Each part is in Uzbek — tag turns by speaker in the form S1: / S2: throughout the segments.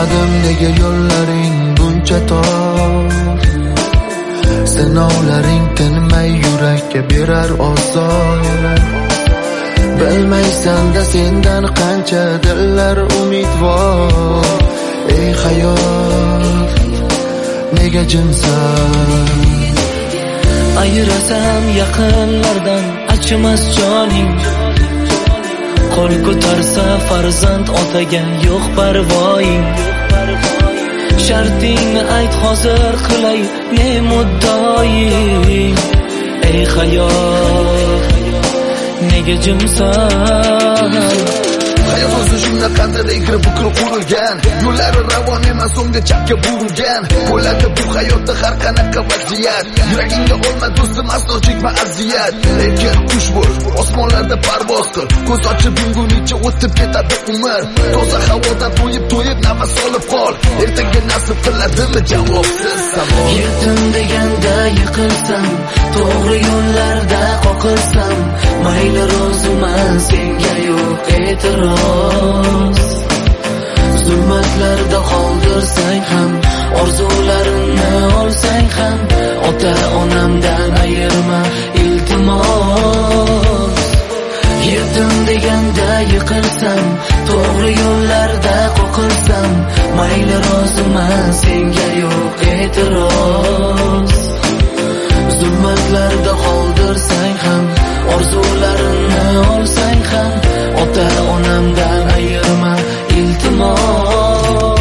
S1: Bilmadim nega yo'llaring buncha tor, sinovlaring tinmay yurakka berar ozor. Bilmaysan-da sendan qancha dillar umidvor. Ey hayot, nega jimsan?
S2: Ayirasam yaqinlardan achimas joning. Qo'l ko'tarsa farzand otaga yo'q parvoying. Shartingni ayt hozir qilay ne muddoying. Ey hayot, nega jimsan?
S1: Hayot o'zi shunaqanday kirib qurilgan, yo'llari ravon emas, so'ngga chapga burilgan. Bo'ladi bu hayotda har qanaqa vaziyat, yuragingga olma do'stim, aslo chekma aziyat. Lekin qush bo'l, osmonlarda parvoz qil, ko'z ochib yumgunicha o'tib ketadi umr. Toza havoda to'yib nafas olib qol, ertaga nasib qiladimi javobsiz savol.
S2: Yetim deganda yiqilsam, to'g'ri yo'llarda qoqilsam, mayli roziman, senga yo'q e'tiroz. Zulmatlarda qoldirsang ham, orzularimni olsang ham, ota onamdan ayirma iltimos. Yetim deganda yiqilsam, to'g'ri yo'llarda qoqilsam, mayli roziman, senga yo'q e'tiroz. Zulmatlarda qoldirsang ham, orzularimni olsang ham, ota onamdan ayirma iltimos.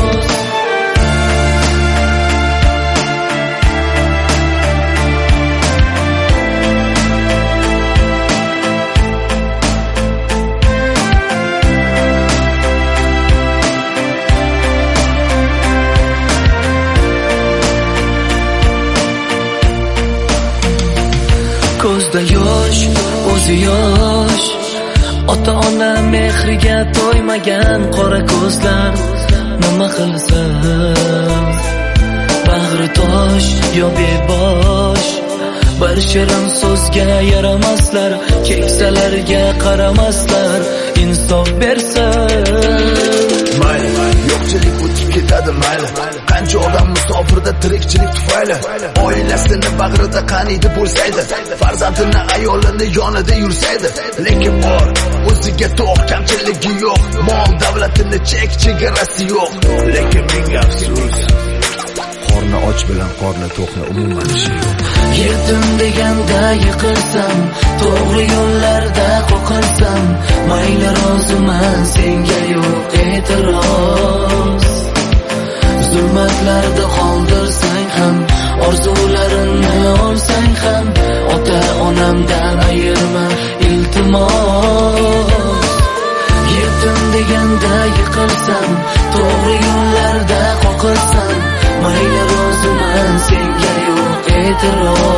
S2: Ko'zda yosh, o'zi yosh, ota ona mehriga to'ymagan qora ko'zlar nima qilsin? Bag'ri tosh yo bebosh, bir shirin so'zga yaramaslar, keksalarga qaramaslar, insof bersin.
S1: Mayli, yo'qchilik o'tib ketadi mayli. Qancha odam musofirda tirikchilik tufayli oilasini bag'rida qaniydi bo'lsaydi, farzandini ayolini yonida yursaydi. Lekin bor, o'ziga to'q, kamchiligi yo'q, mol davlatini chegarasi yo'q. Lekin ming afsus, qorni och bilan qorni to'qni umuman ishi yo'q.
S2: Yetim deganda yiqilsam, to'g'ri yo'llarda qoqilsam, mayli roziman, senga yo'q e'tiroz. Zulmatlarda qoldirsang ham, orzularimni olsang ham, ota onamdan ayirma iltimos. Yetim deganda yiqilsam, to'g'ri yo'llarda qoqilsam, mayli roziman, senga yo'q e'tiroz.